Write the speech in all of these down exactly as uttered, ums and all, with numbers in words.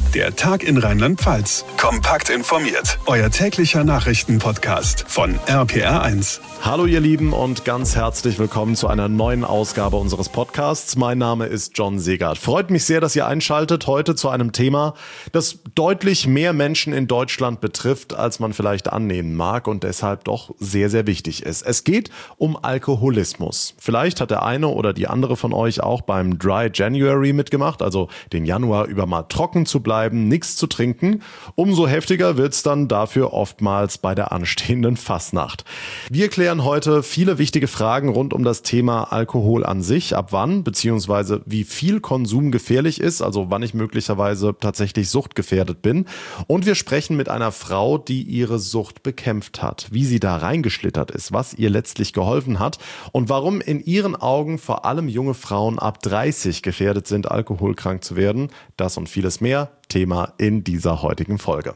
Der Tag in Rheinland-Pfalz. Kompakt informiert. Euer täglicher Nachrichtenpodcast von R P R eins. Hallo ihr Lieben und ganz herzlich willkommen zu einer neuen Ausgabe unseres Podcasts. Mein Name ist John Segert. Freut mich sehr, dass ihr einschaltet heute zu einem Thema, das deutlich mehr Menschen in Deutschland betrifft, als man vielleicht annehmen mag und deshalb doch sehr, sehr wichtig ist. Es geht um Alkoholismus. Vielleicht hat der eine oder die andere von euch auch beim Dry January mitgemacht, also den Januar über mal trocken zu bleiben, nichts zu trinken. Umso heftiger wird's dann dafür oftmals bei der anstehenden Fastnacht. Wir klären heute viele wichtige Fragen rund um das Thema Alkohol an sich, ab wann bzw. wie viel Konsum gefährlich ist, also wann ich möglicherweise tatsächlich suchtgefährdet bin. Und wir sprechen mit einer Frau, die ihre Sucht bekämpft hat, wie sie da reingeschlittert ist, was ihr letztlich geholfen hat und warum in ihren Augen vor allem junge Frauen ab dreißig gefährdet sind, alkoholkrank zu werden. Das und vieles mehr Thema in dieser heutigen Folge.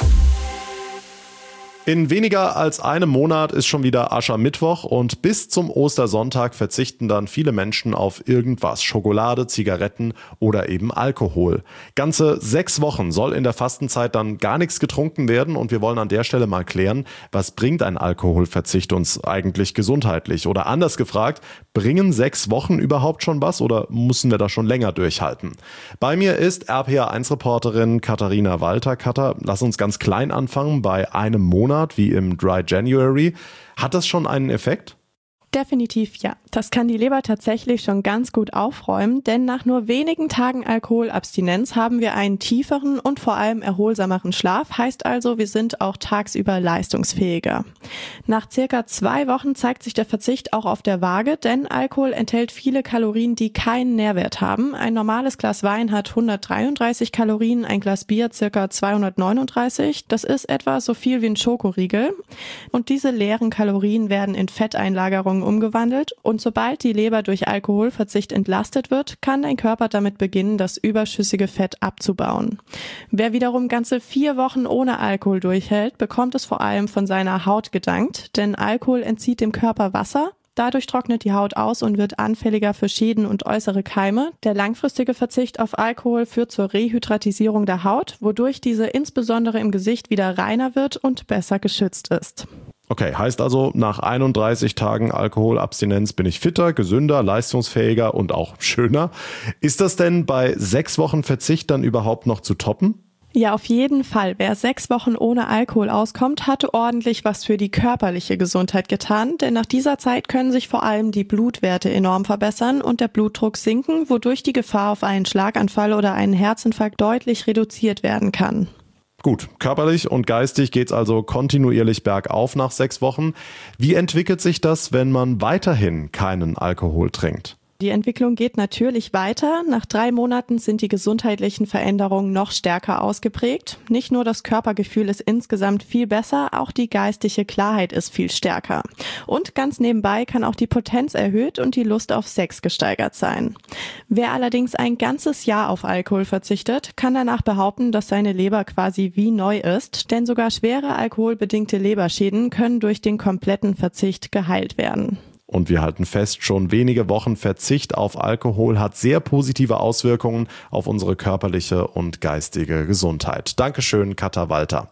In weniger als einem Monat ist schon wieder Aschermittwoch und bis zum Ostersonntag verzichten dann viele Menschen auf irgendwas, Schokolade, Zigaretten oder eben Alkohol. Ganze sechs Wochen soll in der Fastenzeit dann gar nichts getrunken werden und wir wollen an der Stelle mal klären, was bringt ein Alkoholverzicht uns eigentlich gesundheitlich? Oder anders gefragt, bringen sechs Wochen überhaupt schon was oder müssen wir da schon länger durchhalten? Bei mir ist R P R eins Reporterin Katharina Walter. Katha, lass uns ganz klein anfangen bei einem Monat. Wie im Dry January. Hat das schon einen Effekt? Definitiv ja. Das kann die Leber tatsächlich schon ganz gut aufräumen, denn nach nur wenigen Tagen Alkoholabstinenz haben wir einen tieferen und vor allem erholsameren Schlaf, heißt also, wir sind auch tagsüber leistungsfähiger. Nach circa zwei Wochen zeigt sich der Verzicht auch auf der Waage, denn Alkohol enthält viele Kalorien, die keinen Nährwert haben. Ein normales Glas Wein hat hundertdreiunddreißig Kalorien, ein Glas Bier circa zweihundertneununddreißig. Das ist etwa so viel wie ein Schokoriegel. Und diese leeren Kalorien werden in Fetteinlagerungen umgewandelt und sobald die Leber durch Alkoholverzicht entlastet wird, kann dein Körper damit beginnen, das überschüssige Fett abzubauen. Wer wiederum ganze vier Wochen ohne Alkohol durchhält, bekommt es vor allem von seiner Haut gedankt, denn Alkohol entzieht dem Körper Wasser. Dadurch trocknet die Haut aus und wird anfälliger für Schäden und äußere Keime. Der langfristige Verzicht auf Alkohol führt zur Rehydratisierung der Haut, wodurch diese insbesondere im Gesicht wieder reiner wird und besser geschützt ist. Okay, heißt also, nach einunddreißig Tagen Alkoholabstinenz bin ich fitter, gesünder, leistungsfähiger und auch schöner. Ist das denn bei sechs Wochen Verzicht dann überhaupt noch zu toppen? Ja, auf jeden Fall. Wer sechs Wochen ohne Alkohol auskommt, hatte ordentlich was für die körperliche Gesundheit getan, denn nach dieser Zeit können sich vor allem die Blutwerte enorm verbessern und der Blutdruck sinken, wodurch die Gefahr auf einen Schlaganfall oder einen Herzinfarkt deutlich reduziert werden kann. Gut, körperlich und geistig geht's also kontinuierlich bergauf nach sechs Wochen. Wie entwickelt sich das, wenn man weiterhin keinen Alkohol trinkt? Die Entwicklung geht natürlich weiter. Nach drei Monaten sind die gesundheitlichen Veränderungen noch stärker ausgeprägt. Nicht nur das Körpergefühl ist insgesamt viel besser, auch die geistige Klarheit ist viel stärker. Und ganz nebenbei kann auch die Potenz erhöht und die Lust auf Sex gesteigert sein. Wer allerdings ein ganzes Jahr auf Alkohol verzichtet, kann danach behaupten, dass seine Leber quasi wie neu ist, denn sogar schwere alkoholbedingte Leberschäden können durch den kompletten Verzicht geheilt werden. Und wir halten fest, schon wenige Wochen Verzicht auf Alkohol hat sehr positive Auswirkungen auf unsere körperliche und geistige Gesundheit. Dankeschön, Katha Walter.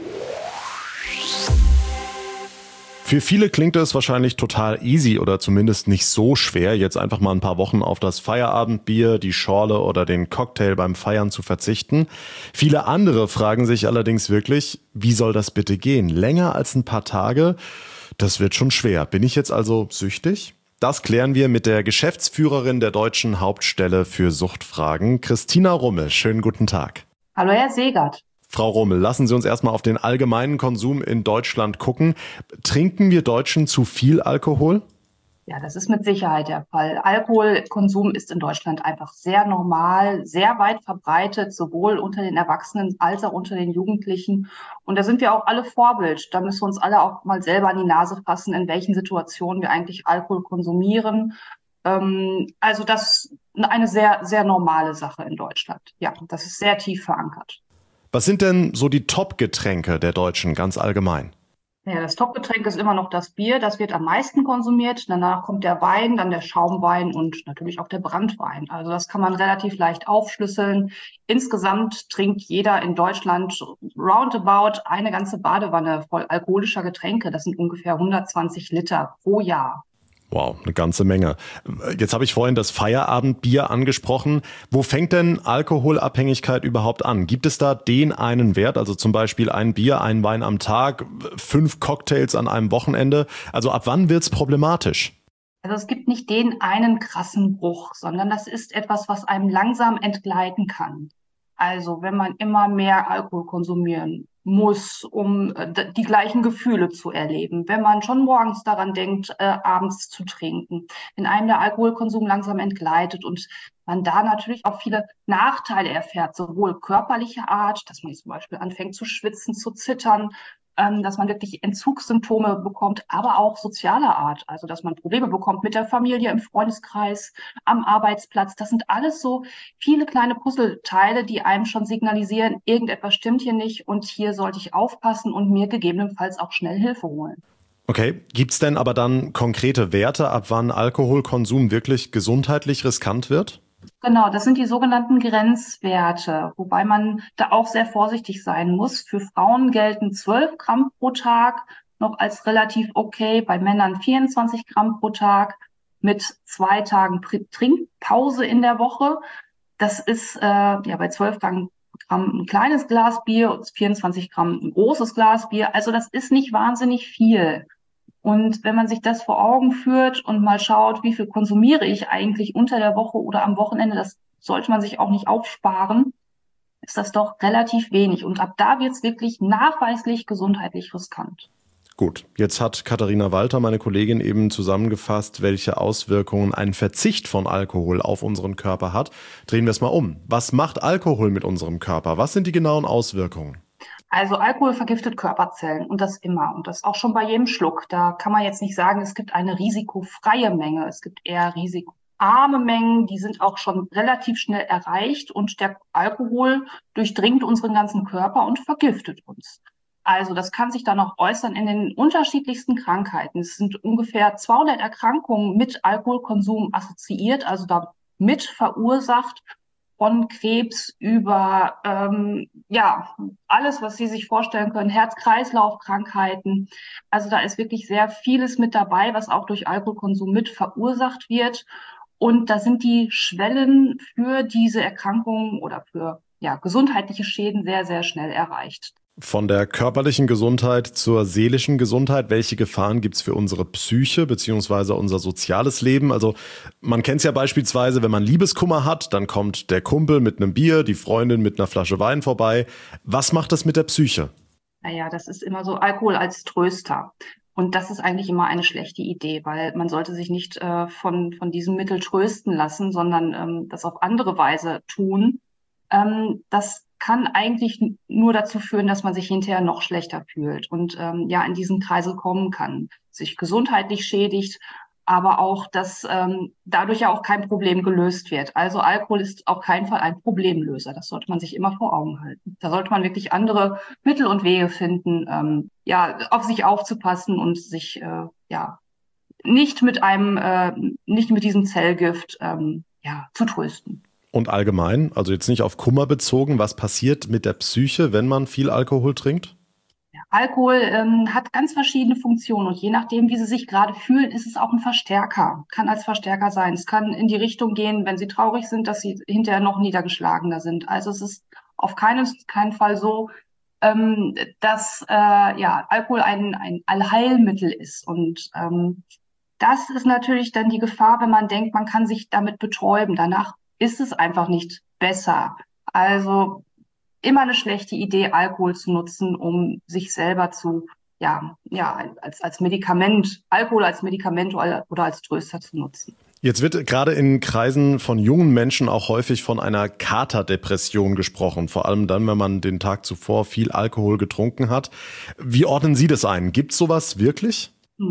Für viele klingt es wahrscheinlich total easy oder zumindest nicht so schwer, jetzt einfach mal ein paar Wochen auf das Feierabendbier, die Schorle oder den Cocktail beim Feiern zu verzichten. Viele andere fragen sich allerdings wirklich, wie soll das bitte gehen? Länger als ein paar Tage? Das wird schon schwer. Bin ich jetzt also süchtig? Das klären wir mit der Geschäftsführerin der Deutschen Hauptstelle für Suchtfragen, Christina Rummel. Schönen guten Tag. Hallo, Herr Segert. Frau Rummel, lassen Sie uns erstmal auf den allgemeinen Konsum in Deutschland gucken. Trinken wir Deutschen zu viel Alkohol? Ja, das ist mit Sicherheit der Fall. Alkoholkonsum ist in Deutschland einfach sehr normal, sehr weit verbreitet, sowohl unter den Erwachsenen als auch unter den Jugendlichen. Und da sind wir auch alle Vorbild. Da müssen wir uns alle auch mal selber an die Nase fassen, in welchen Situationen wir eigentlich Alkohol konsumieren. Ähm, also das ist eine sehr, sehr normale Sache in Deutschland. Ja, das ist sehr tief verankert. Was sind denn so die Top-Getränke der Deutschen ganz allgemein? Ja, das Top-Getränk ist immer noch das Bier. Das wird am meisten konsumiert. Danach kommt der Wein, dann der Schaumwein und natürlich auch der Branntwein. Also das kann man relativ leicht aufschlüsseln. Insgesamt trinkt jeder in Deutschland roundabout eine ganze Badewanne voll alkoholischer Getränke. Das sind ungefähr hundertzwanzig Liter pro Jahr. Wow, eine ganze Menge. Jetzt habe ich vorhin das Feierabendbier angesprochen. Wo fängt denn Alkoholabhängigkeit überhaupt an? Gibt es da den einen Wert, also zum Beispiel ein Bier, ein Wein am Tag, fünf Cocktails an einem Wochenende? Also ab wann wird's problematisch? Also es gibt nicht den einen krassen Bruch, sondern das ist etwas, was einem langsam entgleiten kann. Also wenn man immer mehr Alkohol konsumieren muss, um äh, die gleichen Gefühle zu erleben, wenn man schon morgens daran denkt, äh, abends zu trinken, wenn einem der Alkoholkonsum langsam entgleitet und man da natürlich auch viele Nachteile erfährt, sowohl körperlicher Art, dass man zum Beispiel anfängt zu schwitzen, zu zittern, ähm, dass man wirklich Entzugssymptome bekommt, aber auch sozialer Art, also dass man Probleme bekommt mit der Familie, im Freundeskreis, am Arbeitsplatz. Das sind alles so viele kleine Puzzleteile, die einem schon signalisieren, irgendetwas stimmt hier nicht und hier sollte ich aufpassen und mir gegebenenfalls auch schnell Hilfe holen. Okay, gibt's denn aber dann konkrete Werte, ab wann Alkoholkonsum wirklich gesundheitlich riskant wird? Genau, das sind die sogenannten Grenzwerte, wobei man da auch sehr vorsichtig sein muss. Für Frauen gelten zwölf Gramm pro Tag noch als relativ okay, bei Männern vierundzwanzig Gramm pro Tag mit zwei Tagen Trinkpause in der Woche. Das ist äh, ja bei zwölf Gramm ein kleines Glas Bier und vierundzwanzig Gramm ein großes Glas Bier. Also das ist nicht wahnsinnig viel. Und wenn man sich das vor Augen führt und mal schaut, wie viel konsumiere ich eigentlich unter der Woche oder am Wochenende, das sollte man sich auch nicht aufsparen, ist das doch relativ wenig. Und ab da wird es wirklich nachweislich gesundheitlich riskant. Gut, jetzt hat Katharina Walter, meine Kollegin, eben zusammengefasst, welche Auswirkungen ein Verzicht von Alkohol auf unseren Körper hat. Drehen wir es mal um. Was macht Alkohol mit unserem Körper? Was sind die genauen Auswirkungen? Also Alkohol vergiftet Körperzellen und das immer und das auch schon bei jedem Schluck. Da kann man jetzt nicht sagen, es gibt eine risikofreie Menge. Es gibt eher risikoarme Mengen, die sind auch schon relativ schnell erreicht und der Alkohol durchdringt unseren ganzen Körper und vergiftet uns. Also das kann sich dann auch äußern in den unterschiedlichsten Krankheiten. Es sind ungefähr zweihundert Erkrankungen mit Alkoholkonsum assoziiert, also damit verursacht. Von Krebs über ähm, ja alles, was Sie sich vorstellen können, Herz-Kreislauf-Krankheiten. Also da ist wirklich sehr vieles mit dabei, was auch durch Alkoholkonsum mit verursacht wird. Und da sind die Schwellen für diese Erkrankungen oder für ja gesundheitliche Schäden sehr, sehr schnell erreicht. Von der körperlichen Gesundheit zur seelischen Gesundheit, welche Gefahren gibt's für unsere Psyche bzw. unser soziales Leben? Also man kennt es ja beispielsweise, wenn man Liebeskummer hat, dann kommt der Kumpel mit einem Bier, die Freundin mit einer Flasche Wein vorbei. Was macht das mit der Psyche? Naja, das ist immer so Alkohol als Tröster. Und das ist eigentlich immer eine schlechte Idee, weil man sollte sich nicht äh, von, von diesem Mittel trösten lassen, sondern ähm, das auf andere Weise tun. Ähm, das kann eigentlich nur dazu führen, dass man sich hinterher noch schlechter fühlt und ähm, ja in diesen Kreisel kommen kann, sich gesundheitlich schädigt, aber auch, dass ähm, dadurch ja auch kein Problem gelöst wird. Also Alkohol ist auf keinen Fall ein Problemlöser. Das sollte man sich immer vor Augen halten. Da sollte man wirklich andere Mittel und Wege finden, ähm, ja auf sich aufzupassen und sich äh, ja nicht mit einem, äh, nicht mit diesem Zellgift ähm, ja zu trösten. Und allgemein, also jetzt nicht auf Kummer bezogen, was passiert mit der Psyche, wenn man viel Alkohol trinkt? Ja, Alkohol ähm, hat ganz verschiedene Funktionen und je nachdem, wie Sie sich gerade fühlen, ist es auch ein Verstärker, kann als Verstärker sein. Es kann in die Richtung gehen, wenn Sie traurig sind, dass Sie hinterher noch niedergeschlagener sind. Also es ist auf keinen, keinen Fall so, ähm, dass äh, ja, Alkohol ein, ein Allheilmittel ist. Und ähm, das ist natürlich dann die Gefahr, wenn man denkt, man kann sich damit betäuben. Danach ist es einfach nicht besser. Also immer eine schlechte Idee, Alkohol zu nutzen, um sich selber zu, ja, ja, als, als Medikament, Alkohol als Medikament oder als Tröster zu nutzen. Jetzt wird gerade in Kreisen von jungen Menschen auch häufig von einer Katerdepression gesprochen, vor allem dann, wenn man den Tag zuvor viel Alkohol getrunken hat. Wie ordnen Sie das ein? Gibt's sowas wirklich?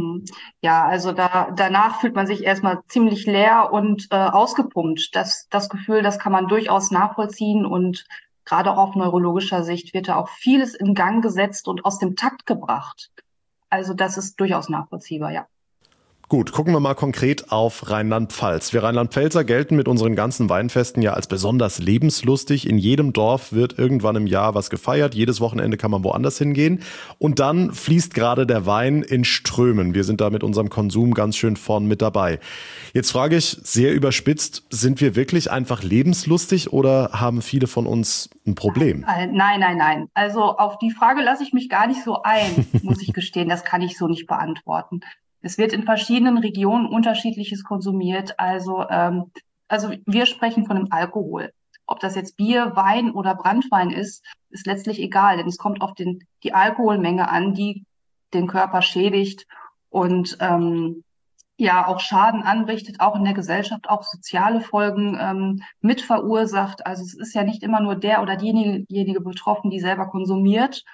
Ja, also da danach fühlt man sich erstmal ziemlich leer und äh, ausgepumpt. Das, das Gefühl, das kann man durchaus nachvollziehen und gerade auch auf neurologischer Sicht wird da auch vieles in Gang gesetzt und aus dem Takt gebracht. Also das ist durchaus nachvollziehbar, ja. Gut, gucken wir mal konkret auf Rheinland-Pfalz. Wir Rheinland-Pfälzer gelten mit unseren ganzen Weinfesten ja als besonders lebenslustig. In jedem Dorf wird irgendwann im Jahr was gefeiert. Jedes Wochenende kann man woanders hingehen. Und dann fließt gerade der Wein in Strömen. Wir sind da mit unserem Konsum ganz schön vorn mit dabei. Jetzt frage ich sehr überspitzt, sind wir wirklich einfach lebenslustig oder haben viele von uns ein Problem? Nein, nein, nein. Also auf die Frage lasse ich mich gar nicht so ein, muss ich gestehen. Das kann ich so nicht beantworten. Es wird in verschiedenen Regionen unterschiedliches konsumiert. Also, ähm, also wir sprechen von dem Alkohol. Ob das jetzt Bier, Wein oder Branntwein ist, ist letztlich egal, denn es kommt auf den, die Alkoholmenge an, die den Körper schädigt und ähm, ja auch Schaden anrichtet, auch in der Gesellschaft, auch soziale Folgen ähm, mit verursacht. Also es ist ja nicht immer nur der oder diejenige betroffen, die selber konsumiert,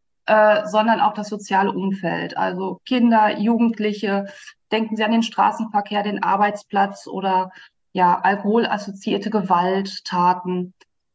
Äh, sondern auch das soziale Umfeld. Also Kinder, Jugendliche, denken Sie an den Straßenverkehr, den Arbeitsplatz oder ja alkoholassoziierte Gewalttaten.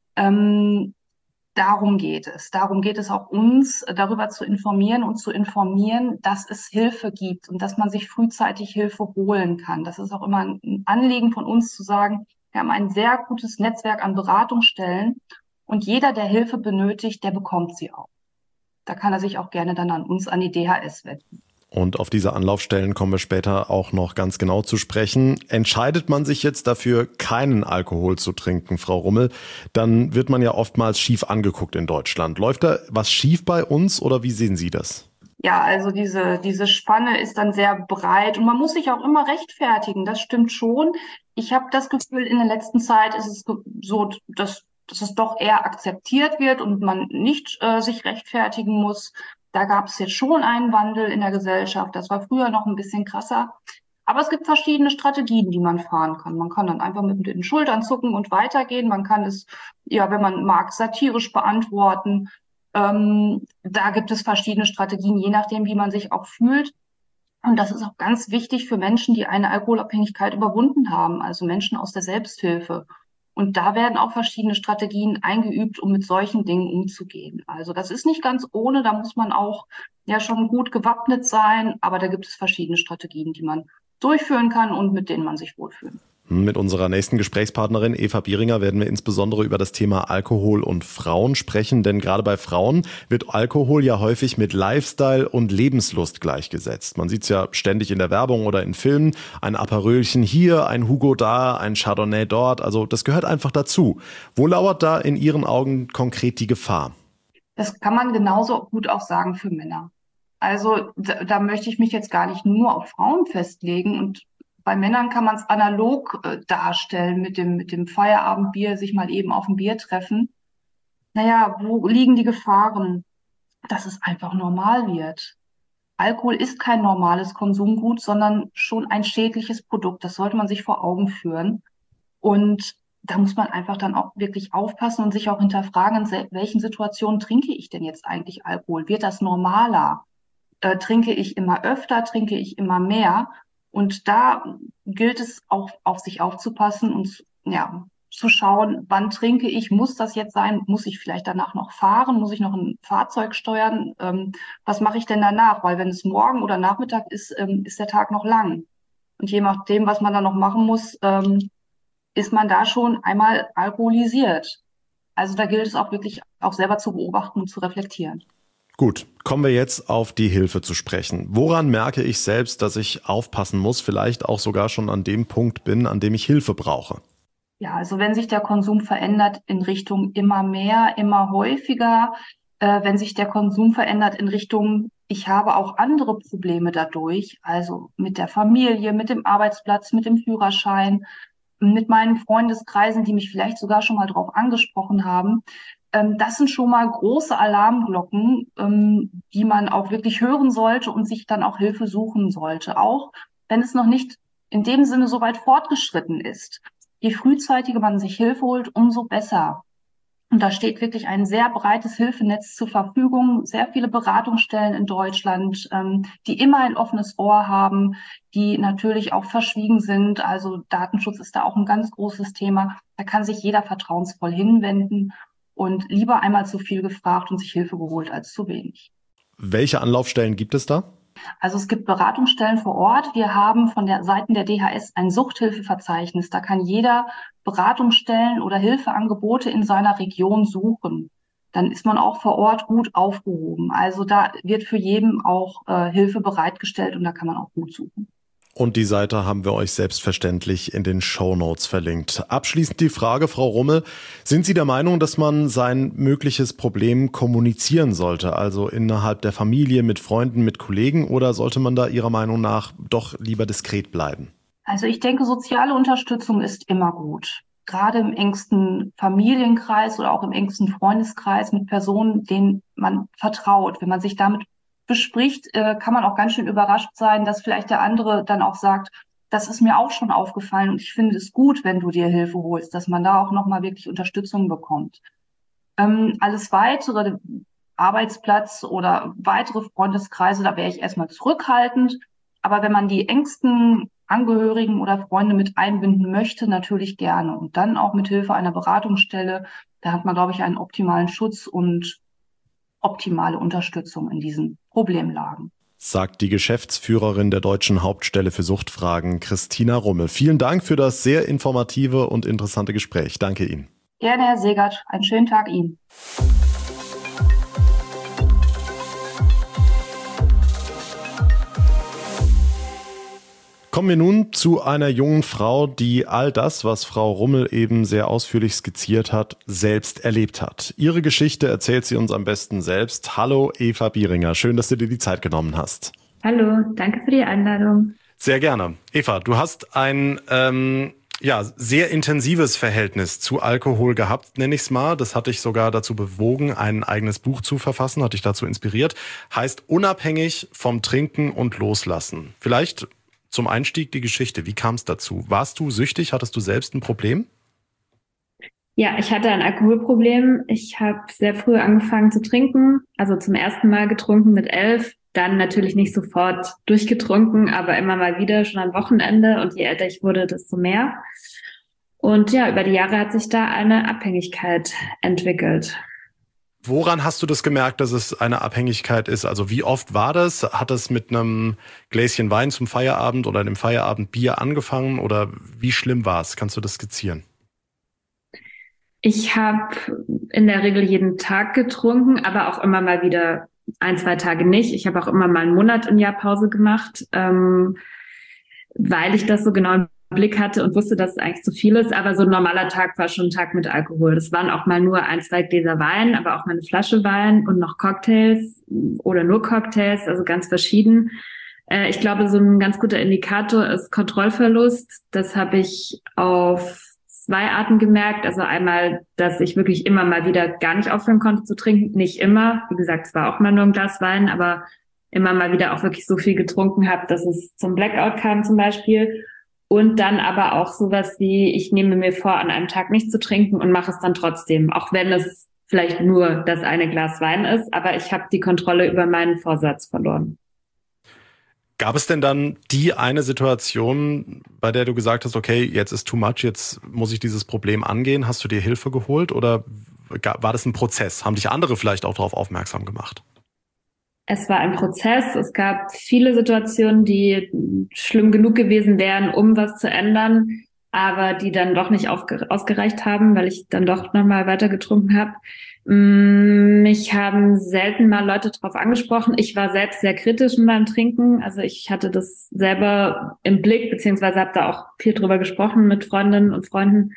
Ähm, darum geht es. Darum geht es auch uns, darüber zu informieren und zu informieren, dass es Hilfe gibt und dass man sich frühzeitig Hilfe holen kann. Das ist auch immer ein Anliegen von uns zu sagen, wir haben ein sehr gutes Netzwerk an Beratungsstellen und jeder, der Hilfe benötigt, der bekommt sie auch. Da kann er sich auch gerne dann an uns, an die D H S wenden. Und auf diese Anlaufstellen kommen wir später auch noch ganz genau zu sprechen. Entscheidet man sich jetzt dafür, keinen Alkohol zu trinken, Frau Rummel, dann wird man ja oftmals schief angeguckt in Deutschland. Läuft da was schief bei uns oder wie sehen Sie das? Ja, also diese, diese Spanne ist dann sehr breit und man muss sich auch immer rechtfertigen. Das stimmt schon. Ich habe das Gefühl, in der letzten Zeit ist es so, dass dass es doch eher akzeptiert wird und man nicht äh, sich rechtfertigen muss. Da gab es jetzt schon einen Wandel in der Gesellschaft. Das war früher noch ein bisschen krasser. Aber es gibt verschiedene Strategien, die man fahren kann. Man kann dann einfach mit den Schultern zucken und weitergehen. Man kann es, ja, wenn man mag, satirisch beantworten. Ähm, da gibt es verschiedene Strategien, je nachdem, wie man sich auch fühlt. Und das ist auch ganz wichtig für Menschen, die eine Alkoholabhängigkeit überwunden haben, also Menschen aus der Selbsthilfe. Und da werden auch verschiedene Strategien eingeübt, um mit solchen Dingen umzugehen. Also das ist nicht ganz ohne, da muss man auch ja schon gut gewappnet sein, aber da gibt es verschiedene Strategien, die man durchführen kann und mit denen man sich wohlfühlt. Mit unserer nächsten Gesprächspartnerin Eva Bieringer werden wir insbesondere über das Thema Alkohol und Frauen sprechen, denn gerade bei Frauen wird Alkohol ja häufig mit Lifestyle und Lebenslust gleichgesetzt. Man sieht es ja ständig in der Werbung oder in Filmen, ein Aperölchen hier, ein Hugo da, ein Chardonnay dort, also das gehört einfach dazu. Wo lauert da in Ihren Augen konkret die Gefahr? Das kann man genauso gut auch sagen für Männer. Also da, da möchte ich mich jetzt gar nicht nur auf Frauen festlegen und bei Männern kann man es analog äh, darstellen mit dem, mit dem Feierabendbier, sich mal eben auf ein Bier treffen. Naja, wo liegen die Gefahren? Dass es einfach normal wird. Alkohol ist kein normales Konsumgut, sondern schon ein schädliches Produkt. Das sollte man sich vor Augen führen. Und da muss man einfach dann auch wirklich aufpassen und sich auch hinterfragen, in welchen Situationen trinke ich denn jetzt eigentlich Alkohol? Wird das normaler? Äh, trinke ich immer öfter? Trinke ich immer mehr? Und da gilt es auch auf sich aufzupassen und ja, zu schauen, wann trinke ich, muss das jetzt sein, muss ich vielleicht danach noch fahren, muss ich noch ein Fahrzeug steuern, ähm, was mache ich denn danach? Weil wenn es morgen oder Nachmittag ist, ähm, ist der Tag noch lang. Und je nachdem, was man da noch machen muss, ähm, ist man da schon einmal alkoholisiert. Also da gilt es auch wirklich auch selber zu beobachten und zu reflektieren. Gut, kommen wir jetzt auf die Hilfe zu sprechen. Woran merke ich selbst, dass ich aufpassen muss, vielleicht auch sogar schon an dem Punkt bin, an dem ich Hilfe brauche? Ja, also wenn sich der Konsum verändert in Richtung immer mehr, immer häufiger, äh, wenn sich der Konsum verändert in Richtung, ich habe auch andere Probleme dadurch, also mit der Familie, mit dem Arbeitsplatz, mit dem Führerschein, mit meinen Freundeskreisen, die mich vielleicht sogar schon mal drauf angesprochen haben, das sind schon mal große Alarmglocken, die man auch wirklich hören sollte und sich dann auch Hilfe suchen sollte, auch wenn es noch nicht in dem Sinne so weit fortgeschritten ist. Je frühzeitiger man sich Hilfe holt, umso besser. Und da steht wirklich ein sehr breites Hilfenetz zur Verfügung, sehr viele Beratungsstellen in Deutschland, die immer ein offenes Ohr haben, die natürlich auch verschwiegen sind. Also Datenschutz ist da auch ein ganz großes Thema. Da kann sich jeder vertrauensvoll hinwenden. Und lieber einmal zu viel gefragt und sich Hilfe geholt als zu wenig. Welche Anlaufstellen gibt es da? Also es gibt Beratungsstellen vor Ort. Wir haben von der Seiten der D H S ein Suchthilfeverzeichnis. Da kann jeder Beratungsstellen oder Hilfeangebote in seiner Region suchen. Dann ist man auch vor Ort gut aufgehoben. Also da wird für jeden auch äh, Hilfe bereitgestellt und da kann man auch gut suchen. Und die Seite haben wir euch selbstverständlich in den Shownotes verlinkt. Abschließend die Frage, Frau Rummel, sind Sie der Meinung, dass man sein mögliches Problem kommunizieren sollte, also innerhalb der Familie, mit Freunden, mit Kollegen, oder sollte man da Ihrer Meinung nach doch lieber diskret bleiben? Also ich denke, soziale Unterstützung ist immer gut. Gerade im engsten Familienkreis oder auch im engsten Freundeskreis mit Personen, denen man vertraut. Wenn man sich damit bespricht, kann man auch ganz schön überrascht sein, dass vielleicht der andere dann auch sagt, das ist mir auch schon aufgefallen und ich finde es gut, wenn du dir Hilfe holst, dass man da auch nochmal wirklich Unterstützung bekommt. Ähm, alles weitere, Arbeitsplatz oder weitere Freundeskreise, da wäre ich erstmal zurückhaltend. Aber wenn man die engsten Angehörigen oder Freunde mit einbinden möchte, natürlich gerne. Und dann auch mit Hilfe einer Beratungsstelle, da hat man, glaube ich, einen optimalen Schutz und optimale Unterstützung in diesen Problemlagen. Sagt die Geschäftsführerin der Deutschen Hauptstelle für Suchtfragen, Christina Rummel. Vielen Dank für das sehr informative und interessante Gespräch. Danke Ihnen. Gerne, Herr Segert. Einen schönen Tag Ihnen. Kommen wir nun zu einer jungen Frau, die all das, was Frau Rummel eben sehr ausführlich skizziert hat, selbst erlebt hat. Ihre Geschichte erzählt sie uns am besten selbst. Hallo Eva Bieringer, schön, dass du dir die Zeit genommen hast. Hallo, danke für die Einladung. Sehr gerne. Eva, du hast ein ähm, ja, sehr intensives Verhältnis zu Alkohol gehabt, nenne ich es mal. Das hat dich sogar dazu bewogen, ein eigenes Buch zu verfassen, hat dich dazu inspiriert. Heißt Unabhängig vom Trinken und Loslassen. Vielleicht zum Einstieg die Geschichte. Wie kam es dazu? Warst du süchtig? Hattest du selbst ein Problem? Ja, ich hatte ein Alkoholproblem. Ich habe sehr früh angefangen zu trinken, also zum ersten Mal getrunken mit elf. Dann natürlich nicht sofort durchgetrunken, aber immer mal wieder, schon am Wochenende. Und je älter ich wurde, desto mehr. Und ja, über die Jahre hat sich da eine Abhängigkeit entwickelt. Woran hast du das gemerkt, dass es eine Abhängigkeit ist? Also wie oft war das? Hat es mit einem Gläschen Wein zum Feierabend oder einem Feierabendbier angefangen? Oder wie schlimm war es? Kannst du das skizzieren? Ich habe in der Regel jeden Tag getrunken, aber auch immer mal wieder ein, zwei Tage nicht. Ich habe auch immer mal einen Monat im Jahr Pause gemacht, ähm, weil ich das so genau im Blick hatte und wusste, dass es eigentlich zu viel ist. Aber so ein normaler Tag war schon ein Tag mit Alkohol. Das waren auch mal nur ein, zwei Gläser Wein, aber auch mal eine Flasche Wein und noch Cocktails oder nur Cocktails, also ganz verschieden. Äh, ich glaube, so ein ganz guter Indikator ist Kontrollverlust. Das habe ich auf zwei Arten gemerkt. Also einmal, dass ich wirklich immer mal wieder gar nicht aufhören konnte zu trinken. Nicht immer. Wie gesagt, es war auch mal nur ein Glas Wein, aber immer mal wieder auch wirklich so viel getrunken habe, dass es zum Blackout kam zum Beispiel. Und dann aber auch sowas wie, ich nehme mir vor, an einem Tag nicht zu trinken und mache es dann trotzdem, auch wenn es vielleicht nur das eine Glas Wein ist, aber ich habe die Kontrolle über meinen Vorsatz verloren. Gab es denn dann die eine Situation, bei der du gesagt hast, okay, jetzt ist too much, jetzt muss ich dieses Problem angehen? Hast du dir Hilfe geholt oder war das ein Prozess? Haben dich andere vielleicht auch darauf aufmerksam gemacht? Es war ein Prozess. Es gab viele Situationen, die schlimm genug gewesen wären, um was zu ändern, aber die dann doch nicht aufge- ausgereicht haben, weil ich dann doch nochmal weiter getrunken habe. Mich haben selten mal Leute darauf angesprochen. Ich war selbst sehr kritisch in meinem Trinken. Also ich hatte das selber im Blick, beziehungsweise habe da auch viel drüber gesprochen mit Freundinnen und Freunden.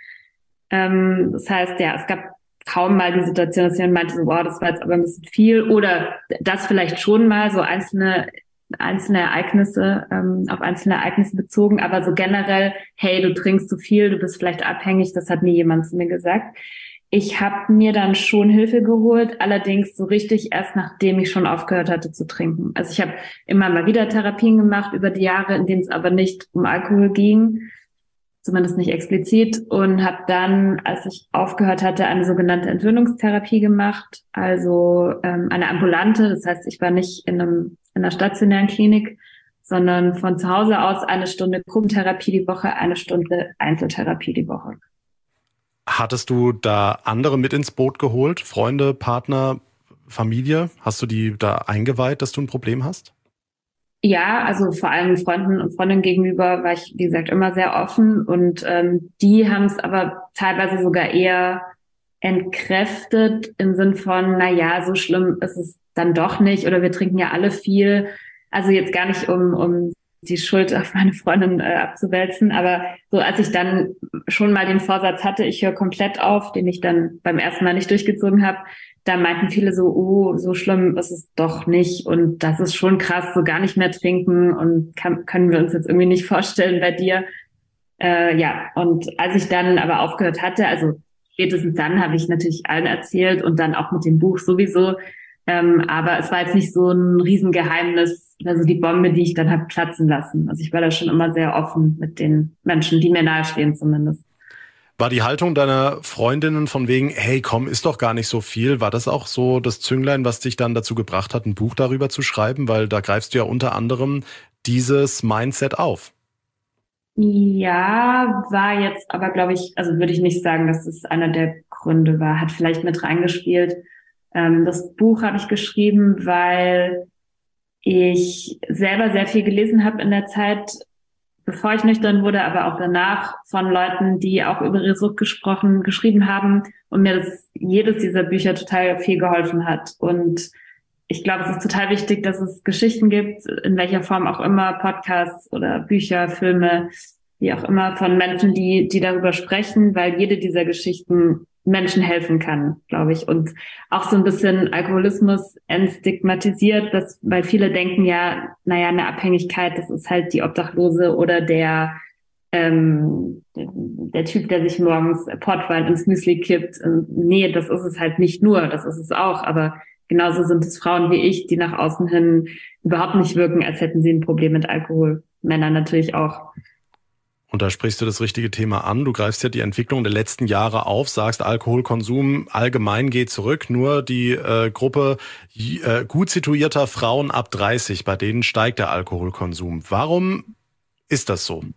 Das heißt, ja, es gab kaum mal die Situation, dass jemand meinte, so, wow, das war jetzt aber ein bisschen viel. Oder das vielleicht schon mal, so einzelne einzelne Ereignisse, ähm, auf einzelne Ereignisse bezogen. Aber so generell, hey, du trinkst zu viel, du bist vielleicht abhängig, das hat nie jemand zu mir gesagt. Ich habe mir dann schon Hilfe geholt, allerdings so richtig erst nachdem ich schon aufgehört hatte zu trinken. Also ich habe immer mal wieder Therapien gemacht über die Jahre, in denen es aber nicht um Alkohol ging, zumindest nicht explizit, und habe dann, als ich aufgehört hatte, eine sogenannte Entwöhnungstherapie gemacht, also ähm, eine ambulante. Das heißt, ich war nicht in, einem, in einer stationären Klinik, sondern von zu Hause aus eine Stunde Gruppentherapie die Woche, eine Stunde Einzeltherapie die Woche. Hattest du da andere mit ins Boot geholt? Freunde, Partner, Familie? Hast du die da eingeweiht, dass du ein Problem hast? Ja, also vor allem Freunden und Freundinnen gegenüber war ich, wie gesagt, immer sehr offen und ähm, die haben es aber teilweise sogar eher entkräftet im Sinn von, na ja, so schlimm ist es dann doch nicht oder wir trinken ja alle viel. Also jetzt gar nicht, um, um die Schuld auf meine Freundin äh, abzuwälzen, aber so als ich dann schon mal den Vorsatz hatte, ich höre komplett auf, den ich dann beim ersten Mal nicht durchgezogen habe, da meinten viele so, oh, so schlimm ist es doch nicht und das ist schon krass, so gar nicht mehr trinken und kann, können wir uns jetzt irgendwie nicht vorstellen bei dir. Äh, ja, und als ich dann aber aufgehört hatte, also spätestens dann habe ich natürlich allen erzählt und dann auch mit dem Buch sowieso, ähm, aber es war jetzt nicht so ein Riesengeheimnis, also die Bombe, die ich dann habe platzen lassen. Also ich war da schon immer sehr offen mit den Menschen, die mir nahestehen zumindest. War die Haltung deiner Freundinnen von wegen, hey, komm, ist doch gar nicht so viel, war das auch so das Zünglein, was dich dann dazu gebracht hat, ein Buch darüber zu schreiben? Weil da greifst du ja unter anderem dieses Mindset auf. Ja, war jetzt aber, glaube ich, also würde ich nicht sagen, dass das einer der Gründe war, hat vielleicht mit reingespielt. Ähm, das Buch habe ich geschrieben, weil ich selber sehr viel gelesen habe in der Zeit, bevor ich nüchtern wurde, aber auch danach von Leuten, die auch über ihre Sucht gesprochen, geschrieben haben und mir das jedes dieser Bücher total viel geholfen hat. Und ich glaube, es ist total wichtig, dass es Geschichten gibt, in welcher Form auch immer, Podcasts oder Bücher, Filme, wie auch immer, von Menschen, die, die darüber sprechen, weil jede dieser Geschichten Menschen helfen kann, glaube ich. Und auch so ein bisschen Alkoholismus entstigmatisiert, dass, weil viele denken ja, naja, eine Abhängigkeit, das ist halt die Obdachlose oder der, ähm, der, der Typ, der sich morgens Portwein ins Müsli kippt. Und nee, das ist es halt nicht nur, das ist es auch, aber genauso sind es Frauen wie ich, die nach außen hin überhaupt nicht wirken, als hätten sie ein Problem mit Alkohol. Männer natürlich auch. Und da sprichst du das richtige Thema an. Du greifst ja die Entwicklung der letzten Jahre auf, sagst, Alkoholkonsum allgemein geht zurück. Nur die äh, Gruppe äh, gut situierter Frauen ab dreißig, bei denen steigt der Alkoholkonsum. Warum ist das so?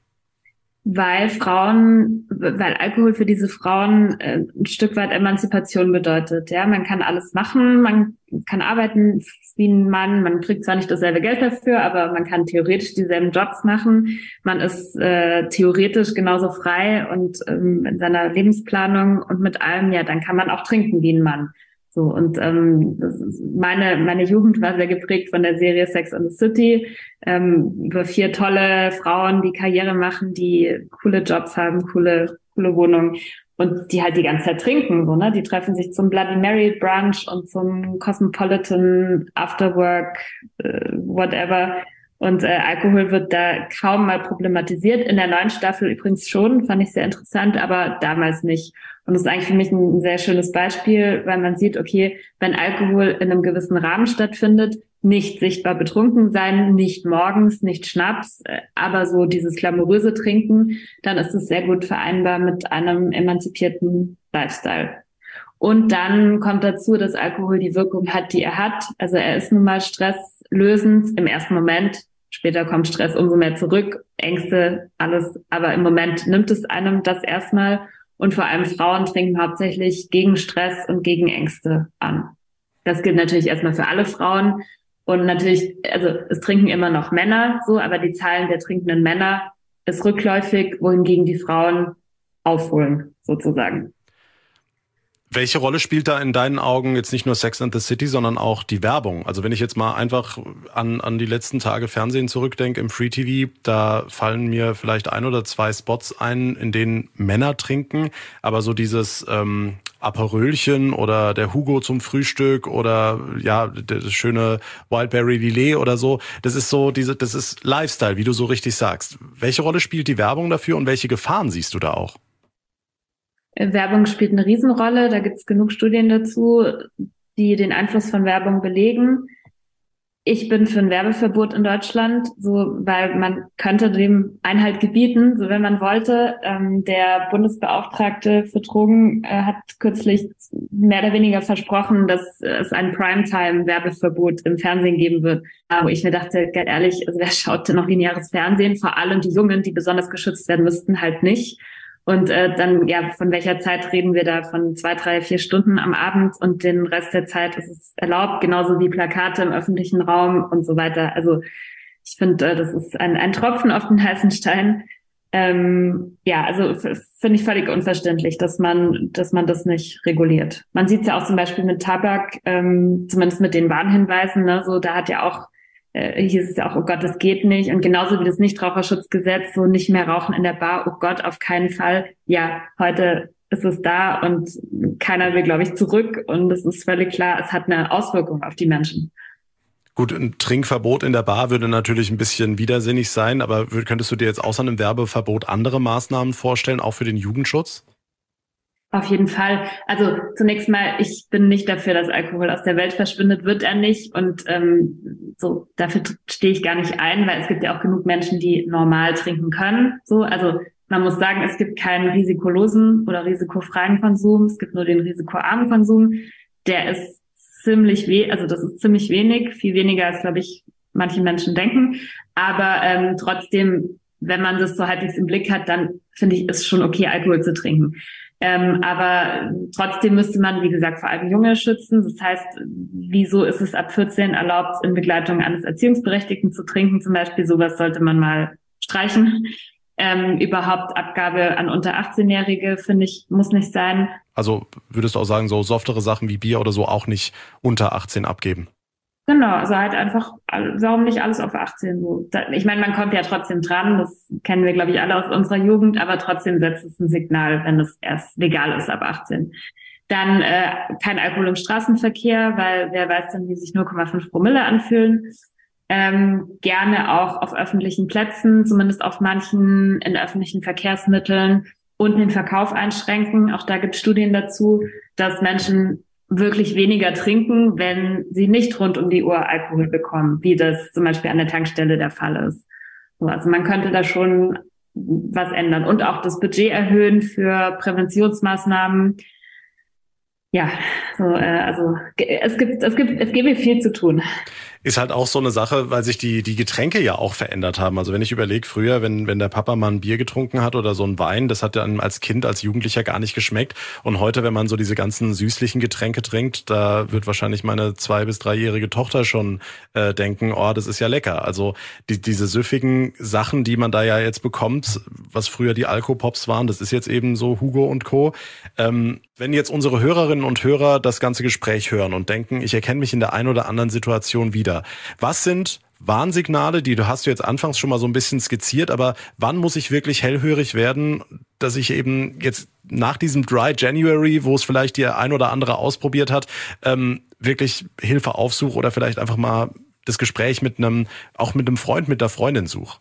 Weil Frauen, weil Alkohol für diese Frauen äh, ein Stück weit Emanzipation bedeutet. Ja, man kann alles machen, man kann arbeiten wie ein Mann, man kriegt zwar nicht dasselbe Geld dafür, aber man kann theoretisch dieselben Jobs machen. Man ist äh, theoretisch genauso frei und ähm, in seiner Lebensplanung und mit allem, ja, dann kann man auch trinken wie ein Mann. So, und ähm, das ist meine meine Jugend war sehr geprägt von der Serie Sex and the City, ähm, über vier tolle Frauen, die Karriere machen, die coole Jobs haben, coole coole Wohnungen und die halt die ganze Zeit trinken, so, ne? Die treffen sich zum Bloody Mary Brunch und zum Cosmopolitan Afterwork, äh, whatever. Und äh, Alkohol wird da kaum mal problematisiert. In der neuen Staffel übrigens schon, fand ich sehr interessant, aber damals nicht. Und das ist eigentlich für mich ein sehr schönes Beispiel, weil man sieht, okay, wenn Alkohol in einem gewissen Rahmen stattfindet, nicht sichtbar betrunken sein, nicht morgens, nicht Schnaps, aber so dieses glamouröse Trinken, dann ist es sehr gut vereinbar mit einem emanzipierten Lifestyle. Und dann kommt dazu, dass Alkohol die Wirkung hat, die er hat. Also er ist nun mal stresslösend im ersten Moment. Später kommt Stress umso mehr zurück, Ängste, alles. Aber im Moment nimmt es einem das erstmal. Und vor allem Frauen trinken hauptsächlich gegen Stress und gegen Ängste an. Das gilt natürlich erstmal für alle Frauen. Und natürlich, also es trinken immer noch Männer so, aber die Zahlen der trinkenden Männer ist rückläufig, wohingegen die Frauen aufholen, sozusagen. Welche Rolle spielt da in deinen Augen jetzt nicht nur Sex and the City, sondern auch die Werbung? Also wenn ich jetzt mal einfach an an die letzten Tage Fernsehen zurückdenke im Free T V, da fallen mir vielleicht ein oder zwei Spots ein, in denen Männer trinken, aber so dieses ähm, Aperölchen oder der Hugo zum Frühstück oder ja das schöne Wildberry Lillet oder so, das ist so diese, das ist Lifestyle, wie du so richtig sagst. Welche Rolle spielt die Werbung dafür und welche Gefahren siehst du da auch? Werbung spielt eine Riesenrolle. Da gibt es genug Studien dazu, die den Einfluss von Werbung belegen. Ich bin für ein Werbeverbot in Deutschland, so weil man könnte dem Einhalt gebieten, so wenn man wollte. Ähm, der Bundesbeauftragte für Drogen äh, hat kürzlich mehr oder weniger versprochen, dass es ein Primetime-Werbeverbot im Fernsehen geben wird. Wo ich mir dachte, ganz ehrlich, also wer schaut denn noch lineares Fernsehen? Vor allem die Jungen, die besonders geschützt werden müssten, halt nicht. Und äh, dann, ja, von welcher Zeit reden wir da? Von zwei, drei, vier Stunden am Abend und den Rest der Zeit ist es erlaubt, genauso wie Plakate im öffentlichen Raum und so weiter. Also Ich finde, das ist ein, ein Tropfen auf den heißen Stein. Ähm, ja, also finde ich völlig unverständlich, dass man, dass man das nicht reguliert. Man sieht es ja auch zum Beispiel mit Tabak, ähm, zumindest mit den Warnhinweisen, ne, so da hat ja auch, äh, hieß es ja auch, oh Gott, das geht nicht. Und genauso wie das Nichtraucherschutzgesetz, so nicht mehr rauchen in der Bar, oh Gott, auf keinen Fall. Ja, heute ist es da und keiner will, glaube ich, zurück. Und es ist völlig klar, es hat eine Auswirkung auf die Menschen. Gut, ein Trinkverbot in der Bar würde natürlich ein bisschen widersinnig sein, aber könntest du dir jetzt außer einem Werbeverbot andere Maßnahmen vorstellen, auch für den Jugendschutz? Auf jeden Fall. Also zunächst mal, ich bin nicht dafür, dass Alkohol aus der Welt verschwindet, wird er nicht. Und ähm, so dafür stehe ich gar nicht ein, weil es gibt ja auch genug Menschen, die normal trinken können. So, also man muss sagen, es gibt keinen risikolosen oder risikofreien Konsum, es gibt nur den risikoarmen Konsum. Der ist ziemlich weh, also das ist ziemlich wenig, viel weniger als, glaube ich, manche Menschen denken. Aber ähm, trotzdem, wenn man das so halbwegs im Blick hat, dann finde ich, ist schon okay, Alkohol zu trinken. Ähm, aber trotzdem müsste man, wie gesagt, vor allem Junge schützen. Das heißt, wieso ist es ab vierzehn erlaubt, in Begleitung eines Erziehungsberechtigten zu trinken? Zum Beispiel, sowas sollte man mal streichen. Ähm, überhaupt Abgabe an unter achtzehnjährige, finde ich, muss nicht sein. Also würdest du auch sagen, so softere Sachen wie Bier oder so auch nicht unter achtzehn abgeben? Genau, also halt einfach, warum nicht alles auf achtzehn so? Ich meine, man kommt ja trotzdem dran, das kennen wir, glaube ich, alle aus unserer Jugend, aber trotzdem setzt es ein Signal, wenn es erst legal ist ab achtzehn. Dann äh, kein Alkohol im Straßenverkehr, weil wer weiß dann, wie sich null Komma fünf Promille anfühlen. Ähm, gerne auch auf öffentlichen Plätzen, zumindest auf manchen in öffentlichen Verkehrsmitteln und den Verkauf einschränken. Auch da gibt es Studien dazu, dass Menschen wirklich weniger trinken, wenn sie nicht rund um die Uhr Alkohol bekommen, wie das zum Beispiel an der Tankstelle der Fall ist. So, also man könnte da schon was ändern und auch das Budget erhöhen für Präventionsmaßnahmen. Ja, so, äh, also es gibt, es gibt, es gäbe viel zu tun. Ist halt auch so eine Sache, weil sich die die Getränke ja auch verändert haben. Also wenn ich überlege, früher, wenn wenn der Papa mal ein Bier getrunken hat oder so ein Wein, das hat dann als Kind, als Jugendlicher gar nicht geschmeckt. Und heute, wenn man so diese ganzen süßlichen Getränke trinkt, da wird wahrscheinlich meine zwei- bis dreijährige Tochter schon äh, denken, oh, das ist ja lecker. Also die, diese süffigen Sachen, die man da ja jetzt bekommt, was früher die Alkopops waren, das ist jetzt eben so Hugo und Co. Ähm, wenn jetzt unsere Hörerinnen und Hörer das ganze Gespräch hören und denken, ich erkenne mich in der einen oder anderen Situation wieder, was sind Warnsignale, die du hast du jetzt anfangs schon mal so ein bisschen skizziert, aber wann muss ich wirklich hellhörig werden, dass ich eben jetzt nach diesem Dry January, wo es vielleicht die ein oder andere ausprobiert hat, ähm, wirklich Hilfe aufsuche oder vielleicht einfach mal das Gespräch mit einem, auch mit einem Freund, mit der Freundin suche?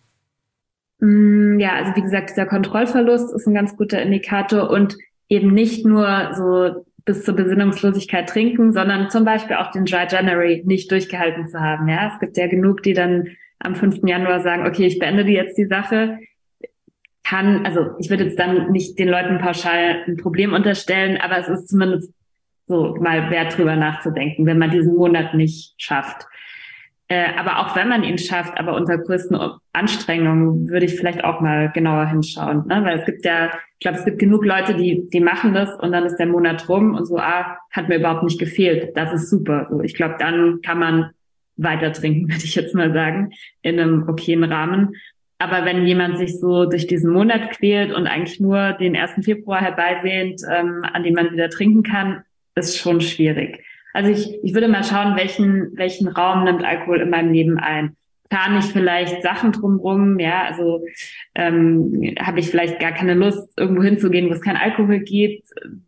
Ja, also wie gesagt, dieser Kontrollverlust ist ein ganz guter Indikator und eben nicht nur so bis zur Besinnungslosigkeit trinken, sondern zum Beispiel auch den Dry January nicht durchgehalten zu haben. Ja, es gibt ja genug, die dann am fünften Januar sagen, okay, ich beende jetzt die Sache. Kann, also ich würde jetzt dann nicht den Leuten pauschal ein Problem unterstellen, aber es ist zumindest so mal wert, drüber nachzudenken, wenn man diesen Monat nicht schafft. Äh, aber auch wenn man ihn schafft, aber unter größten Anstrengungen, würde ich vielleicht auch mal genauer hinschauen, ne? Weil es gibt ja, ich glaube, es gibt genug Leute, die die machen das und dann ist der Monat rum und so, ah, hat mir überhaupt nicht gefehlt. Das ist super. So, ich glaube, dann kann man weiter trinken, würde ich jetzt mal sagen, in einem okayen Rahmen. Aber wenn jemand sich so durch diesen Monat quält und eigentlich nur den ersten Februar herbeisehnt, ähm, an dem man wieder trinken kann, ist schon schwierig. Also ich, ich würde mal schauen, welchen, welchen Raum nimmt Alkohol in meinem Leben ein. Plane ich vielleicht Sachen drumherum, ja, also ähm, habe ich vielleicht gar keine Lust, irgendwo hinzugehen, wo es keinen Alkohol gibt.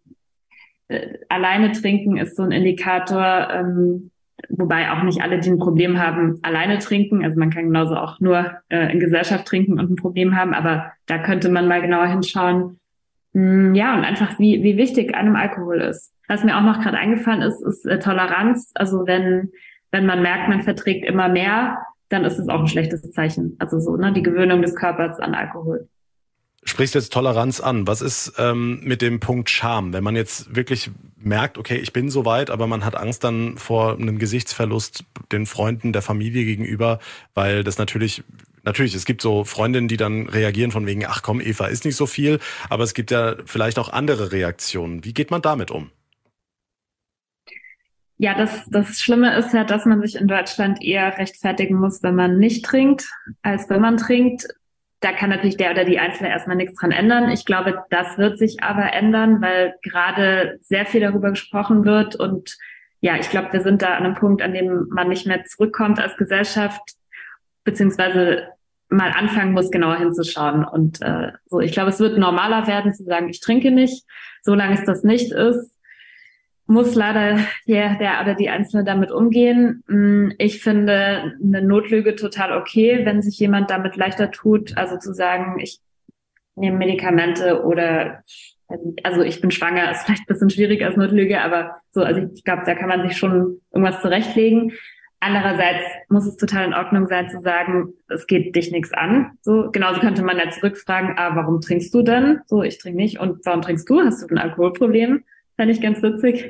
Äh, alleine trinken ist so ein Indikator, ähm, wobei auch nicht alle, die ein Problem haben, alleine trinken. Also man kann genauso auch nur äh, in Gesellschaft trinken und ein Problem haben, aber da könnte man mal genauer hinschauen. Mm, ja, und einfach, wie, wie wichtig einem Alkohol ist. Was mir auch noch gerade eingefallen ist, ist äh, Toleranz. Also wenn wenn man merkt, man verträgt immer mehr, dann ist es auch ein schlechtes Zeichen. Also so, ne, die Gewöhnung des Körpers an Alkohol. Sprichst jetzt Toleranz an. Was ist ähm, mit dem Punkt Scham? Wenn man jetzt wirklich merkt, okay, ich bin soweit, aber man hat Angst dann vor einem Gesichtsverlust den Freunden, der Familie gegenüber, weil das natürlich, natürlich, es gibt so Freundinnen, die dann reagieren von wegen, ach komm, Eva, ist nicht so viel, aber es gibt ja vielleicht auch andere Reaktionen. Wie geht man damit um? Ja, das, das Schlimme ist ja, dass man sich in Deutschland eher rechtfertigen muss, wenn man nicht trinkt, als wenn man trinkt. Da kann natürlich der oder die Einzelne erstmal nichts dran ändern. Ich glaube, das wird sich aber ändern, weil gerade sehr viel darüber gesprochen wird. Und ja, ich glaube, wir sind da an einem Punkt, an dem man nicht mehr zurückkommt als Gesellschaft, beziehungsweise mal anfangen muss, genauer hinzuschauen. Und äh, so, ich glaube, es wird normaler werden, zu sagen, ich trinke nicht. Solange es das nicht ist, muss leider der, der oder die Einzelne damit umgehen. Ich finde eine Notlüge total okay, wenn sich jemand damit leichter tut, also zu sagen, ich nehme Medikamente oder, also ich bin schwanger, ist vielleicht ein bisschen schwierig als Notlüge, aber so, also ich glaube, da kann man sich schon irgendwas zurechtlegen. Andererseits muss es total in Ordnung sein, zu sagen, es geht dich nichts an. So, genauso könnte man ja zurückfragen, ah, warum trinkst du denn? So, ich trinke nicht. Und warum trinkst du? Hast du ein Alkoholproblem? Fand ich ganz witzig.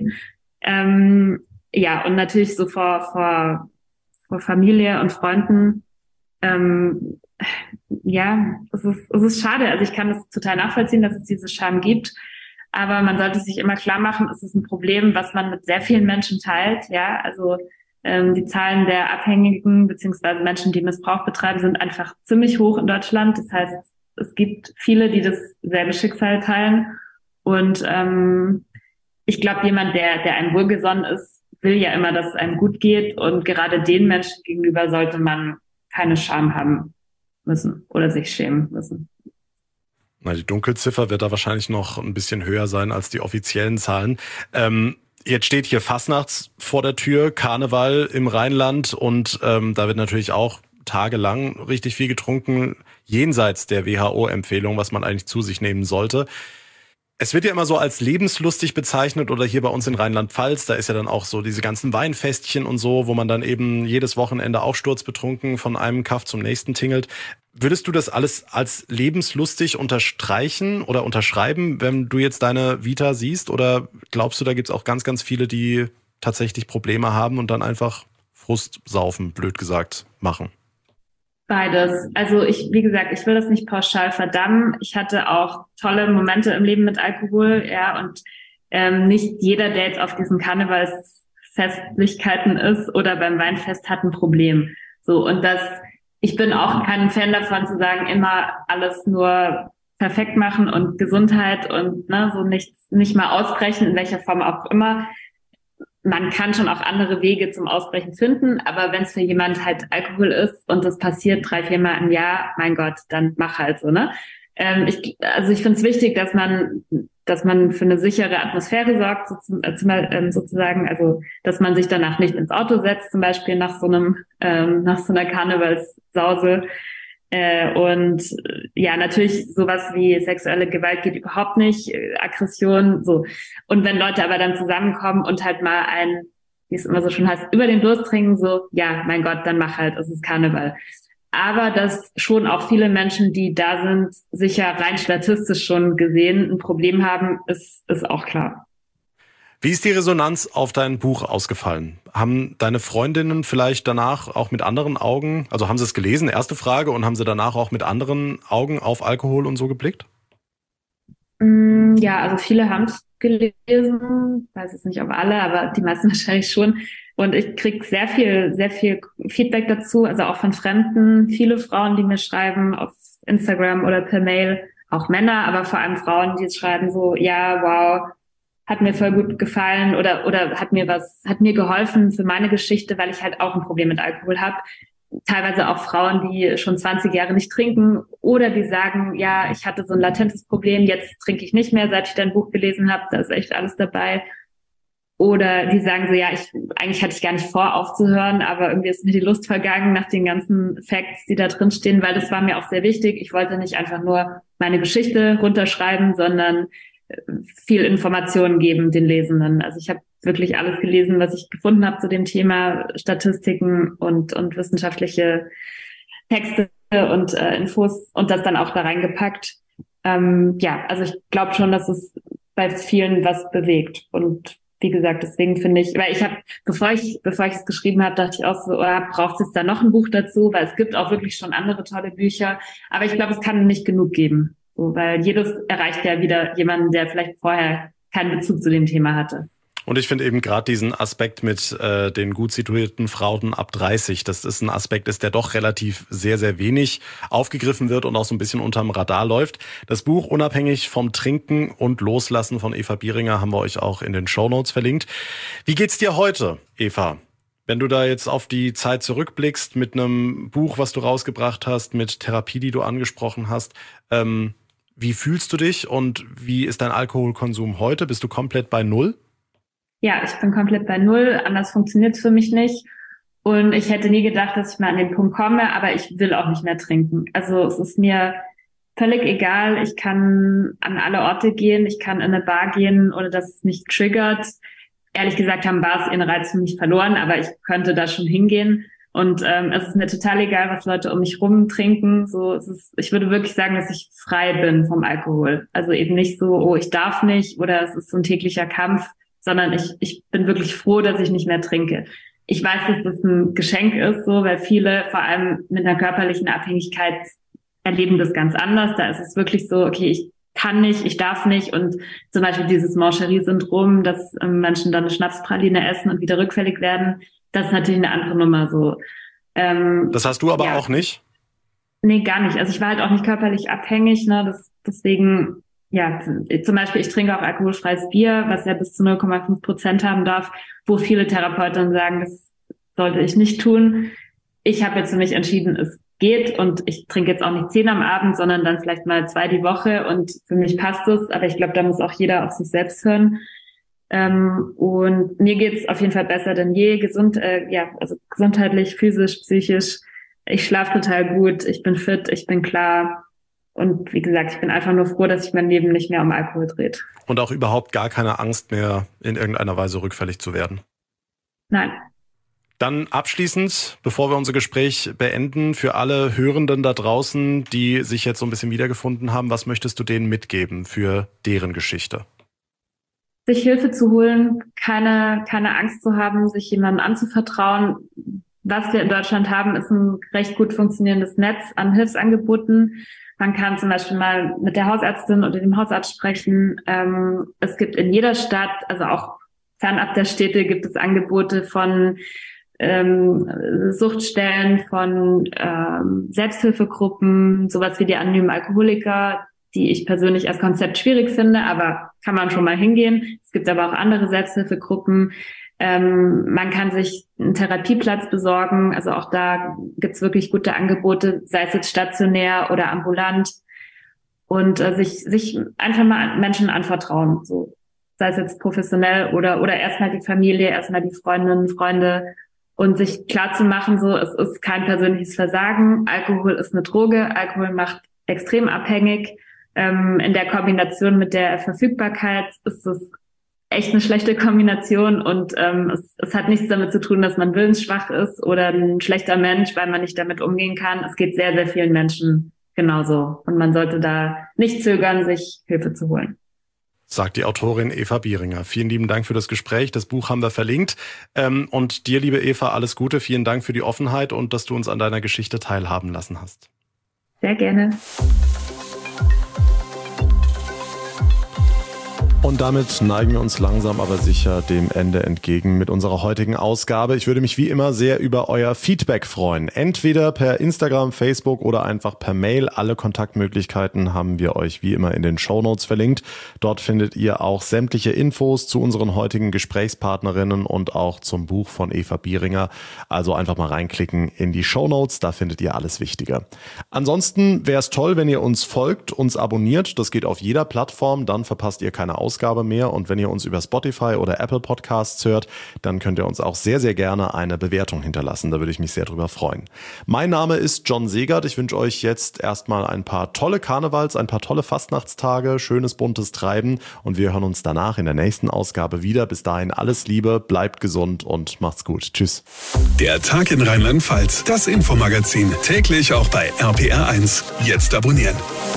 Ähm, ja, und natürlich so vor, vor, vor Familie und Freunden. Ähm, ja, es ist, es ist schade. Also ich kann das total nachvollziehen, dass es diese Scham gibt. Aber man sollte sich immer klar machen, es ist ein Problem, was man mit sehr vielen Menschen teilt. Ja, also ähm, die Zahlen der Abhängigen beziehungsweise Menschen, die Missbrauch betreiben, sind einfach ziemlich hoch in Deutschland. Das heißt, es gibt viele, die dasselbe Schicksal teilen. Und ähm, ich glaube, jemand, der, der einem wohlgesonnen ist, will ja immer, dass es einem gut geht. Und gerade den Menschen gegenüber sollte man keine Scham haben müssen oder sich schämen müssen. Na, die Dunkelziffer wird da wahrscheinlich noch ein bisschen höher sein als die offiziellen Zahlen. Ähm, jetzt steht hier Fastnachts vor der Tür, Karneval im Rheinland und ähm, da wird natürlich auch tagelang richtig viel getrunken, jenseits der W H O-Empfehlung, was man eigentlich zu sich nehmen sollte. Es wird ja immer so als lebenslustig bezeichnet oder hier bei uns in Rheinland-Pfalz, da ist ja dann auch so diese ganzen Weinfestchen und so, wo man dann eben jedes Wochenende auch sturzbetrunken von einem Kaff zum nächsten tingelt. Würdest du das alles als lebenslustig unterstreichen oder unterschreiben, wenn du jetzt deine Vita siehst? Oder glaubst du, da gibt's auch ganz, ganz viele, die tatsächlich Probleme haben und dann einfach Frustsaufen, blöd gesagt, machen? Beides. Also ich, wie gesagt, ich will das nicht pauschal verdammen. Ich hatte auch tolle Momente im Leben mit Alkohol, ja, und ähm, nicht jeder, der jetzt auf diesen Karnevalsfestlichkeiten ist oder beim Weinfest, hat ein Problem. So, und das, ich bin auch kein Fan davon zu sagen, immer alles nur perfekt machen und Gesundheit und ne, so nicht, nicht mal ausbrechen, in welcher Form auch immer. Man kann schon auch andere Wege zum Ausbrechen finden, aber wenn es für jemand halt Alkohol ist und das passiert drei, viermal im Jahr, mein Gott, dann mach halt so, ne? Ähm, ich, also ich finde es wichtig, dass man, dass man für eine sichere Atmosphäre sorgt, so, äh, sozusagen, also dass man sich danach nicht ins Auto setzt, zum Beispiel nach so einem, ähm, nach so einer Karnevalssause. Äh, und ja, natürlich sowas wie sexuelle Gewalt geht überhaupt nicht, äh, Aggression, so. Und wenn Leute aber dann zusammenkommen und halt mal ein, wie es immer so schon heißt, über den Durst trinken, so, ja, mein Gott, dann mach halt, es ist Karneval. Aber dass schon auch viele Menschen, die da sind, sicher rein statistisch schon gesehen ein Problem haben, ist, ist auch klar. Wie ist die Resonanz auf dein Buch ausgefallen? Haben deine Freundinnen vielleicht danach auch mit anderen Augen, also haben sie es gelesen, erste Frage, und haben sie danach auch mit anderen Augen auf Alkohol und so geblickt? Ja, also viele haben es gelesen, weiß es nicht, ob alle, aber die meisten wahrscheinlich schon. Und ich kriege sehr viel, sehr viel Feedback dazu, also auch von Fremden, viele Frauen, die mir schreiben auf Instagram oder per Mail, auch Männer, aber vor allem Frauen, die schreiben so, ja, wow, hat mir voll gut gefallen oder oder hat mir was, hat mir geholfen für meine Geschichte, weil ich halt auch ein Problem mit Alkohol habe. Teilweise auch Frauen, die schon zwanzig Jahre nicht trinken oder die sagen, ja, ich hatte so ein latentes Problem, jetzt trinke ich nicht mehr, seit ich dein Buch gelesen habe, da ist echt alles dabei. Oder die sagen so, ja, ich eigentlich hatte ich gar nicht vor, aufzuhören, aber irgendwie ist mir die Lust vergangen nach den ganzen Facts, die da drin stehen, weil das war mir auch sehr wichtig. Ich wollte nicht einfach nur meine Geschichte runterschreiben, sondern viel Informationen geben den Lesenden. Also ich habe wirklich alles gelesen, was ich gefunden habe zu dem Thema, Statistiken und und wissenschaftliche Texte und äh, Infos und das dann auch da reingepackt. Ähm, ja, also ich glaube schon, dass es bei vielen was bewegt. Und wie gesagt, deswegen finde ich, weil ich habe, bevor ich bevor ich es geschrieben habe, dachte ich auch so, oh, braucht es jetzt da noch ein Buch dazu, weil es gibt auch wirklich schon andere tolle Bücher. Aber ich glaube, es kann nicht genug geben. So, weil jedes erreicht ja wieder jemanden, der vielleicht vorher keinen Bezug zu dem Thema hatte. Und ich finde eben gerade diesen Aspekt mit äh, den gut situierten Frauen ab dreißig, das ist ein Aspekt, ist, der doch relativ sehr, sehr wenig aufgegriffen wird und auch so ein bisschen unterm Radar läuft. Das Buch Unabhängig vom Trinken und Loslassen von Eva Bieringer haben wir euch auch in den Shownotes verlinkt. Wie geht's dir heute, Eva? Wenn du da jetzt auf die Zeit zurückblickst mit einem Buch, was du rausgebracht hast, mit Therapie, die du angesprochen hast, ähm, wie fühlst du dich und wie ist dein Alkoholkonsum heute? Bist du komplett bei Null? Ja, ich bin komplett bei Null. Anders funktioniert es für mich nicht. Und ich hätte nie gedacht, dass ich mal an den Punkt komme, aber ich will auch nicht mehr trinken. Also es ist mir völlig egal. Ich kann an alle Orte gehen. Ich kann in eine Bar gehen, ohne dass es mich triggert. Ehrlich gesagt haben Bars ihren Reiz für mich verloren, aber ich könnte da schon hingehen. Und ähm, es ist mir total egal, was Leute um mich rum trinken. So, es ist, ich würde wirklich sagen, dass ich frei bin vom Alkohol. Also eben nicht so, oh, ich darf nicht oder es ist so ein täglicher Kampf, sondern ich, ich bin wirklich froh, dass ich nicht mehr trinke. Ich weiß, dass das ein Geschenk ist, so, weil viele, vor allem mit einer körperlichen Abhängigkeit, erleben das ganz anders. Da ist es wirklich so, okay, ich kann nicht, ich darf nicht. Und zum Beispiel dieses Mancherie-Syndrom, dass ähm, Menschen dann eine Schnapspraline essen und wieder rückfällig werden, das ist natürlich eine andere Nummer so. Ähm, das hast du aber ja. auch nicht? Nee, gar nicht. Also ich war halt auch nicht körperlich abhängig, ne, das, deswegen... Ja, zum Beispiel, ich trinke auch alkoholfreies Bier, was ja bis zu null Komma fünf Prozent haben darf, wo viele Therapeuten sagen, das sollte ich nicht tun. Ich habe jetzt für mich entschieden, es geht und ich trinke jetzt auch nicht zehn am Abend, sondern dann vielleicht mal zwei die Woche und für mich passt es. Aber ich glaube, da muss auch jeder auf sich selbst hören. Ähm, und mir geht's auf jeden Fall besser denn je, gesund, äh, ja, also gesundheitlich, physisch, psychisch. Ich schlafe total gut, ich bin fit, ich bin klar. Und wie gesagt, ich bin einfach nur froh, dass sich mein Leben nicht mehr um Alkohol dreht. Und auch überhaupt gar keine Angst mehr, in irgendeiner Weise rückfällig zu werden? Nein. Dann abschließend, bevor wir unser Gespräch beenden, für alle Hörenden da draußen, die sich jetzt so ein bisschen wiedergefunden haben, was möchtest du denen mitgeben für deren Geschichte? Sich Hilfe zu holen, keine, keine Angst zu haben, sich jemandem anzuvertrauen. Was wir in Deutschland haben, ist ein recht gut funktionierendes Netz an Hilfsangeboten. Man kann zum Beispiel mal mit der Hausärztin oder dem Hausarzt sprechen. Ähm, es gibt in jeder Stadt, also auch fernab der Städte, gibt es Angebote von ähm, Suchtstellen, von ähm, Selbsthilfegruppen, sowas wie die anonymen Alkoholiker, die ich persönlich als Konzept schwierig finde, aber kann man schon mal hingehen. Es gibt aber auch andere Selbsthilfegruppen. Ähm, man kann sich einen Therapieplatz besorgen, also auch da gibt's wirklich gute Angebote, sei es jetzt stationär oder ambulant und äh, sich sich einfach mal Menschen anvertrauen, so sei es jetzt professionell oder oder erstmal die Familie, erstmal die Freundinnen, Freunde und sich klar zu machen, so es ist kein persönliches Versagen, Alkohol ist eine Droge, Alkohol macht extrem abhängig, ähm, in der Kombination mit der Verfügbarkeit ist es echt eine schlechte Kombination und ähm, es, es hat nichts damit zu tun, dass man willensschwach ist oder ein schlechter Mensch, weil man nicht damit umgehen kann. Es geht sehr, sehr vielen Menschen genauso und man sollte da nicht zögern, sich Hilfe zu holen. Sagt die Autorin Eva Bieringer. Vielen lieben Dank für das Gespräch. Das Buch haben wir verlinkt. Ähm, und dir, liebe Eva, alles Gute. Vielen Dank für die Offenheit und dass du uns an deiner Geschichte teilhaben lassen hast. Sehr gerne. Und damit neigen wir uns langsam aber sicher dem Ende entgegen mit unserer heutigen Ausgabe. Ich würde mich wie immer sehr über euer Feedback freuen. Entweder per Instagram, Facebook oder einfach per Mail. Alle Kontaktmöglichkeiten haben wir euch wie immer in den Shownotes verlinkt. Dort findet ihr auch sämtliche Infos zu unseren heutigen Gesprächspartnerinnen und auch zum Buch von Eva Bieringer. Also einfach mal reinklicken in die Shownotes, da findet ihr alles Wichtige. Ansonsten wäre es toll, wenn ihr uns folgt, uns abonniert. Das geht auf jeder Plattform, dann verpasst ihr keine Ausgabe. Ausgabe mehr. Und wenn ihr uns über Spotify oder Apple Podcasts hört, dann könnt ihr uns auch sehr, sehr gerne eine Bewertung hinterlassen. Da würde ich mich sehr drüber freuen. Mein Name ist John Segert. Ich wünsche euch jetzt erstmal ein paar tolle Karnevals, ein paar tolle Fastnachtstage, schönes buntes Treiben und wir hören uns danach in der nächsten Ausgabe wieder. Bis dahin alles Liebe, bleibt gesund und macht's gut. Tschüss. Der Tag in Rheinland-Pfalz, das Infomagazin, täglich auch bei R P R eins. Jetzt abonnieren.